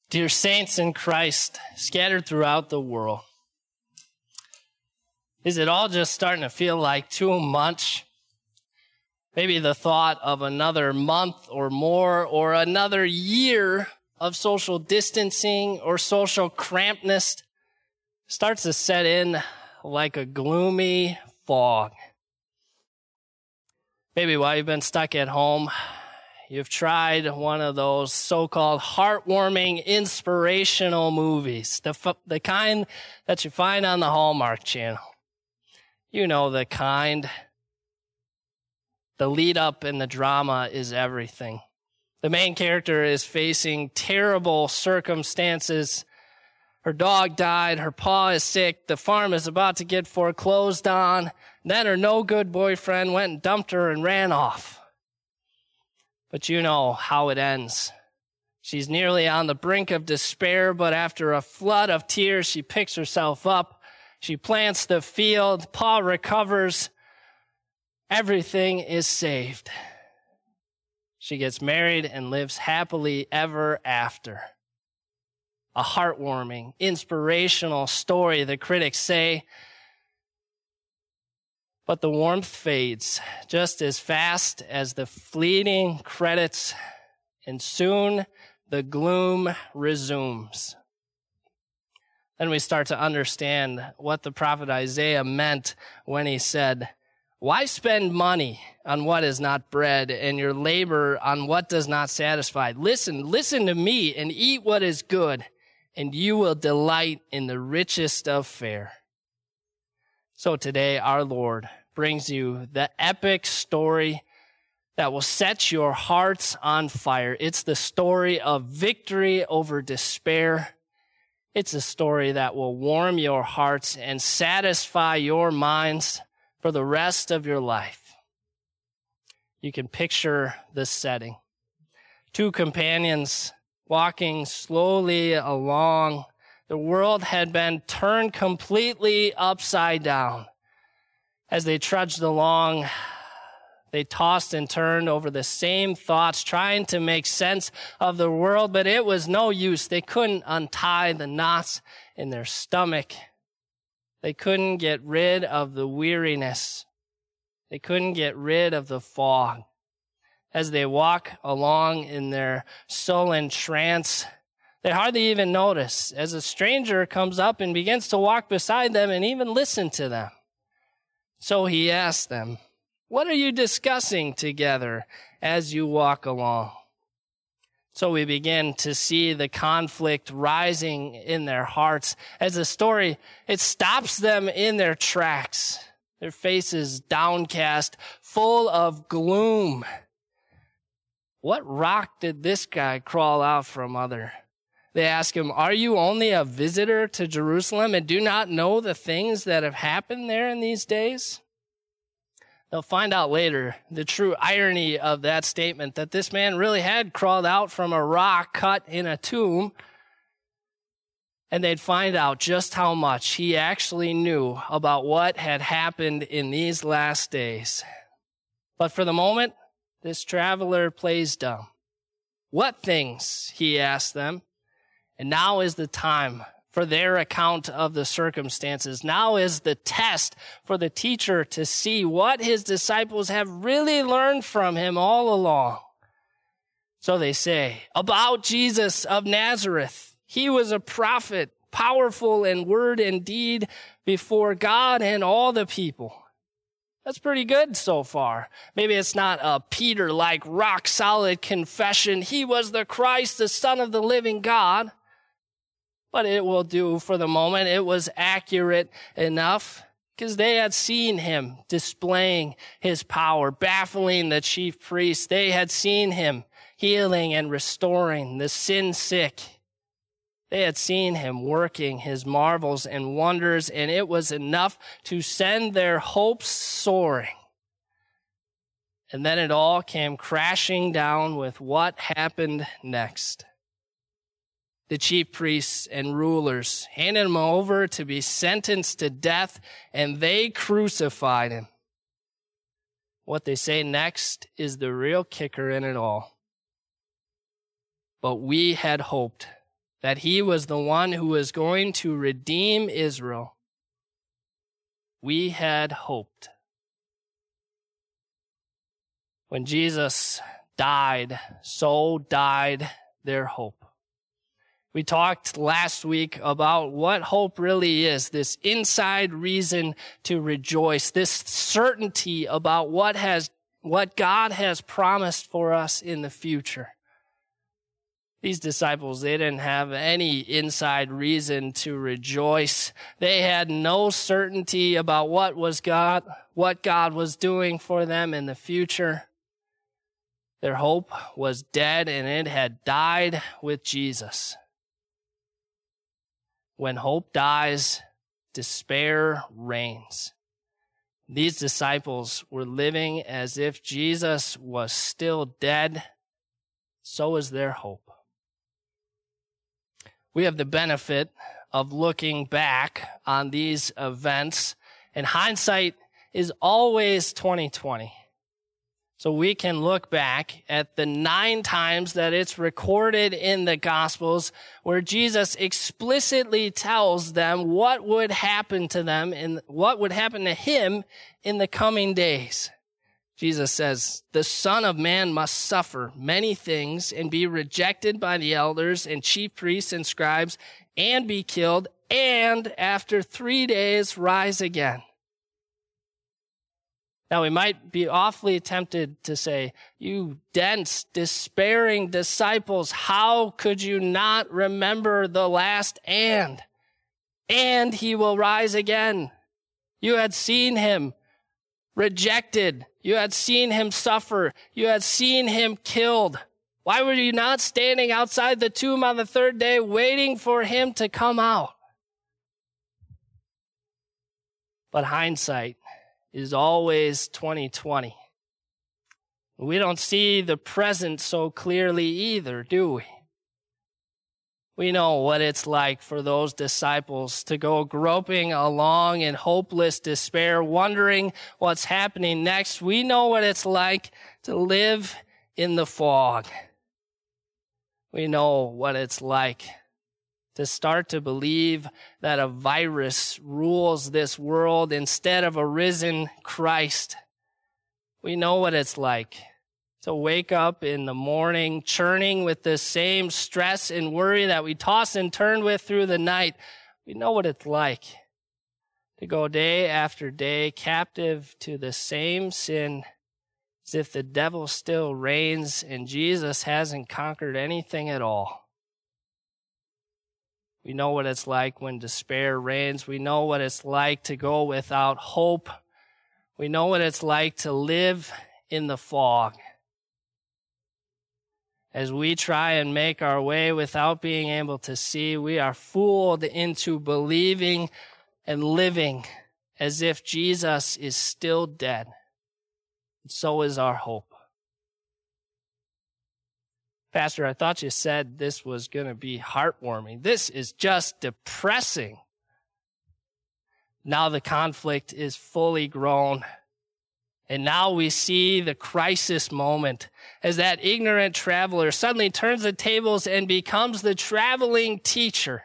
Dear saints in Christ, scattered throughout the world, is it all just starting to feel like too much? Maybe the thought of another month or more or another year of social distancing or social crampedness starts to set in like a gloomy fog. Maybe while you've been stuck at home, you've tried one of those so-called heartwarming, inspirational movies, the kind that you find on the Hallmark Channel. You know the kind. The lead up and the drama is everything. The main character is facing terrible circumstances. Her dog died, her paw is sick, the farm is about to get foreclosed on. Then her no-good boyfriend went and dumped her and ran off. But you know how it ends. She's nearly on the brink of despair, but after a flood of tears, she picks herself up. She plants the field, Pa recovers. Everything is saved. She gets married and lives happily ever after. A heartwarming, inspirational story, the critics say. But the warmth fades just as fast as the fleeting credits, and soon the gloom resumes. Then we start to understand what the prophet Isaiah meant when he said, "Why spend money on what is not bread and your labor on what does not satisfy? Listen to me and eat what is good, and you will delight in the richest of fare." So today, our Lord brings you the epic story that will set your hearts on fire. It's the story of victory over despair. It's a story that will warm your hearts and satisfy your minds for the rest of your life. You can picture the setting. Two companions walking slowly along. The world had been turned completely upside down. As they trudged along, they tossed and turned over the same thoughts, trying to make sense of the world, but it was no use. They couldn't untie the knots in their stomach. They couldn't get rid of the weariness. They couldn't get rid of the fog. As they walk along in their sullen trance, they hardly even notice as a stranger comes up and begins to walk beside them and even listen to them. So he asked them, "What are you discussing together as you walk along?" So we begin to see the conflict rising in their hearts as the story, it stops them in their tracks, their faces downcast, full of gloom. What rock did this guy crawl out from under? They ask him, "Are you only a visitor to Jerusalem and do not know the things that have happened there in these days?" They'll find out later the true irony of that statement, that this man really had crawled out from a rock cut in a tomb, and they'd find out just how much he actually knew about what had happened in these last days. But for the moment, this traveler plays dumb. "What things?" he asked them. And now is the time for their account of the circumstances. Now is the test for the teacher to see what his disciples have really learned from him all along. So they say, "About Jesus of Nazareth, he was a prophet, powerful in word and deed before God and all the people." That's pretty good so far. Maybe it's not a Peter-like rock-solid confession. He was the Christ, the Son of the living God. But it will do for the moment. It was accurate enough because they had seen him displaying his power, baffling the chief priests. They had seen him healing and restoring the sin sick. They had seen him working his marvels and wonders, and it was enough to send their hopes soaring. And then it all came crashing down with what happened next. The chief priests and rulers handed him over to be sentenced to death, and they crucified him. What they say next is the real kicker in it all. But we had hoped that he was the one who was going to redeem Israel, we had hoped. When Jesus died, so died their hope. We talked last week about what hope really is, this inside reason to rejoice, this certainty about what God has promised for us in the future. These disciples, they didn't have any inside reason to rejoice. They had no certainty about what God was doing for them in the future. Their hope was dead, and it had died with Jesus. When hope dies, despair reigns. These disciples were living as if Jesus was still dead. So is their hope. We have the benefit of looking back on these events, and hindsight is always 20/20. So we can look back at the 9 times that it's recorded in the Gospels where Jesus explicitly tells them what would happen to them and what would happen to him in the coming days. Jesus says, "The Son of Man must suffer many things and be rejected by the elders and chief priests and scribes and be killed, and after 3 days rise again." Now, we might be awfully tempted to say, "You dense, despairing disciples, how could you not remember the last and he will rise again? You had seen him rejected. You had seen him suffer. You had seen him killed. Why were you not standing outside the tomb on the 3rd day waiting for him to come out?" But hindsight is always 20/20. We don't see the present so clearly either, do we? We know what it's like for those disciples to go groping along in hopeless despair, wondering what's happening next. We know what it's like to live in the fog. We know what it's like to start to believe that a virus rules this world instead of a risen Christ. We know what it's like to wake up in the morning churning with the same stress and worry that we toss and turn with through the night. We know what it's like to go day after day captive to the same sin as if the devil still reigns and Jesus hasn't conquered anything at all. We know what it's like when despair reigns. We know what it's like to go without hope. We know what it's like to live in the fog. As we try and make our way without being able to see, we are fooled into believing and living as if Jesus is still dead. And so is our hope. Pastor, I thought you said this was going to be heartwarming. This is just depressing. Now the conflict is fully grown. And now we see the crisis moment as that ignorant traveler suddenly turns the tables and becomes the traveling teacher.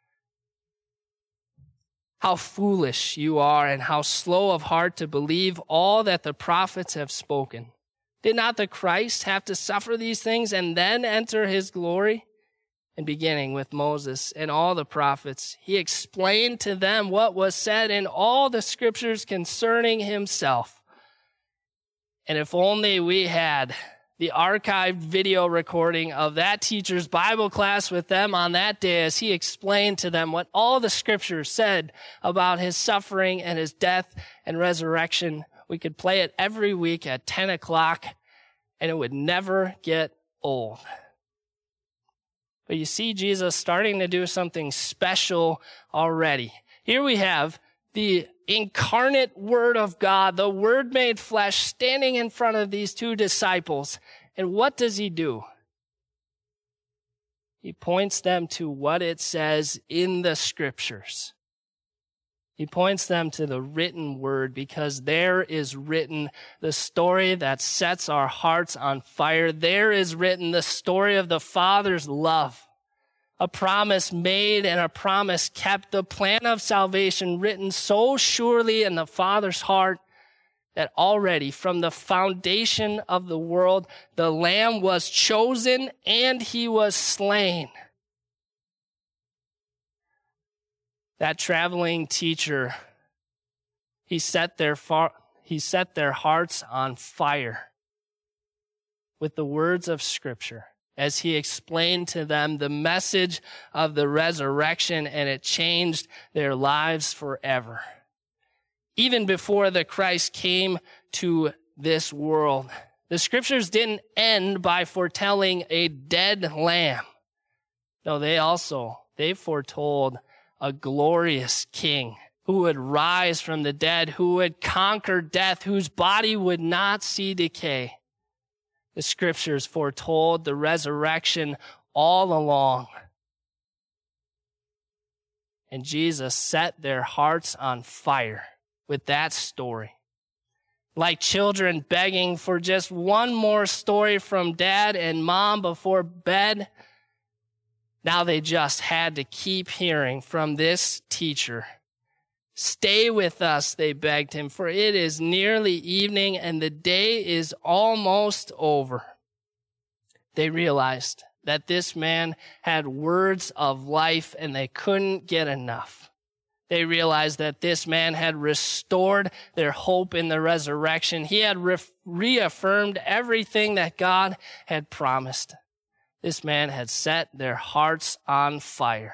How foolish you are and how slow of heart to believe all that the prophets have spoken. Did not the Christ have to suffer these things and then enter his glory? And beginning with Moses and all the prophets, he explained to them what was said in all the scriptures concerning himself. And if only we had the archived video recording of that teacher's Bible class with them on that day as he explained to them what all the scriptures said about his suffering and his death and resurrection. We could play it every week at 10 o'clock, and it would never get old. But you see Jesus starting to do something special already. Here we have the incarnate Word of God, the Word made flesh, standing in front of these 2 disciples. And what does he do? He points them to what it says in the scriptures. He points them to the written word because there is written the story that sets our hearts on fire. There is written the story of the Father's love, A promise made and a promise kept. The plan of salvation written so surely in the Father's heart that already from the foundation of the world, the Lamb was chosen and he was slain. That traveling teacher, he set their hearts on fire with the words of Scripture as he explained to them the message of the resurrection, and it changed their lives forever. Even before the Christ came to this world, the Scriptures didn't end by foretelling a dead lamb. No, they foretold a glorious king who would rise from the dead, who would conquer death, whose body would not see decay. The Scriptures foretold the resurrection all along. And Jesus set their hearts on fire with that story. Like children begging for just one more story from dad and mom before bed, now they just had to keep hearing from this teacher. Stay with us, they begged him, for it is nearly evening and the day is almost over. They realized that this man had words of life and they couldn't get enough. They realized that this man had restored their hope in the resurrection. He had reaffirmed everything that God had promised. This man had set their hearts on fire.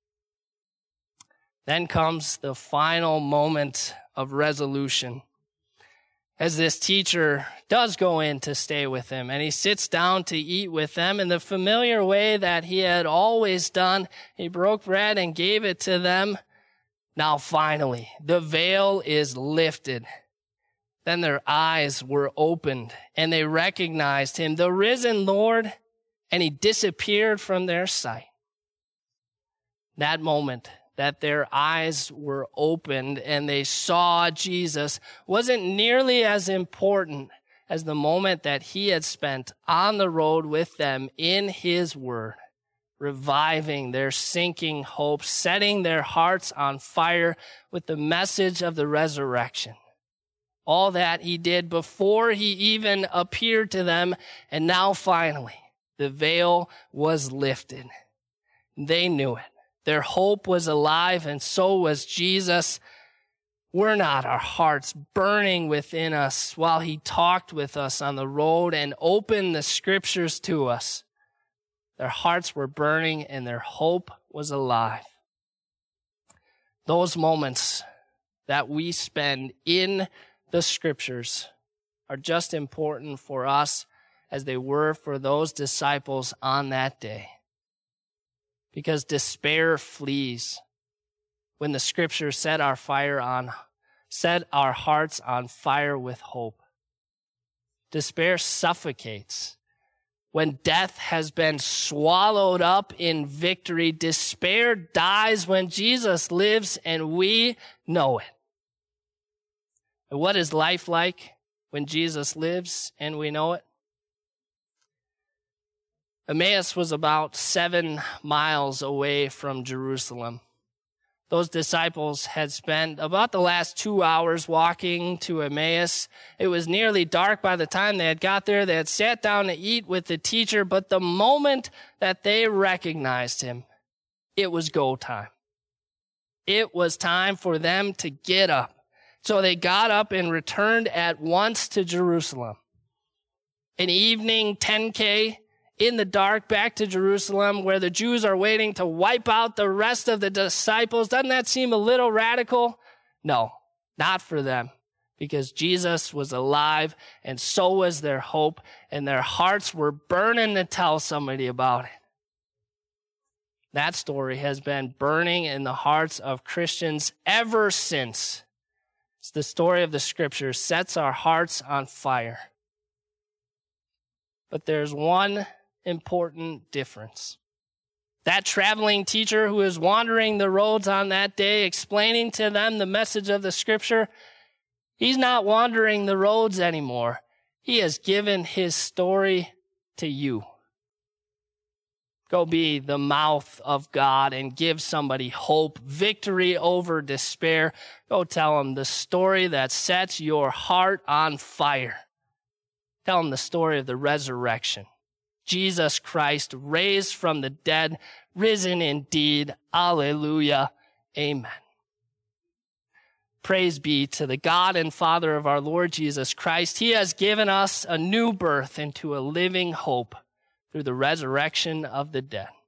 Then comes the final moment of resolution. As this teacher does go in to stay with him, and he sits down to eat with them in the familiar way that he had always done. He broke bread and gave it to them. Now finally, the veil is lifted. Then their eyes were opened, and they recognized him, the risen Lord, and he disappeared from their sight. That moment that their eyes were opened and they saw Jesus wasn't nearly as important as the moment that he had spent on the road with them in his word, reviving their sinking hopes, setting their hearts on fire with the message of the resurrection. All that he did before he even appeared to them, and now finally, the veil was lifted. They knew it. Their hope was alive, and so was Jesus. Were not our hearts burning within us while he talked with us on the road and opened the Scriptures to us? Their hearts were burning, and their hope was alive. Those moments that we spend in the Scriptures are just important for us as they were for those disciples on that day. Because despair flees when the Scriptures set our hearts on fire with hope. Despair suffocates when death has been swallowed up in victory. Despair dies when Jesus lives and we know it. And what is life like when Jesus lives and we know it? Emmaus was about 7 miles away from Jerusalem. Those disciples had spent about the last 2 hours walking to Emmaus. It was nearly dark by the time they had got there. They had sat down to eat with the teacher, but the moment that they recognized him, it was go time. It was time for them to get up. So they got up and returned at once to Jerusalem. An evening 10K in the dark back to Jerusalem where the Jews are waiting to wipe out the rest of the disciples. Doesn't that seem a little radical? No, not for them, because Jesus was alive and so was their hope, and their hearts were burning to tell somebody about it. That story has been burning in the hearts of Christians ever since. It's the story of the Scriptures sets our hearts on fire. But there's one important difference. That traveling teacher who is wandering the roads on that day, explaining to them the message of the Scripture, he's not wandering the roads anymore. He has given his story to you. Go be the mouth of God and give somebody hope, victory over despair. Go tell them the story that sets your heart on fire. Tell them the story of the resurrection. Jesus Christ raised from the dead, risen indeed. Alleluia. Amen. Praise be to the God and Father of our Lord Jesus Christ. He has given us a new birth into a living hope through the resurrection of the dead.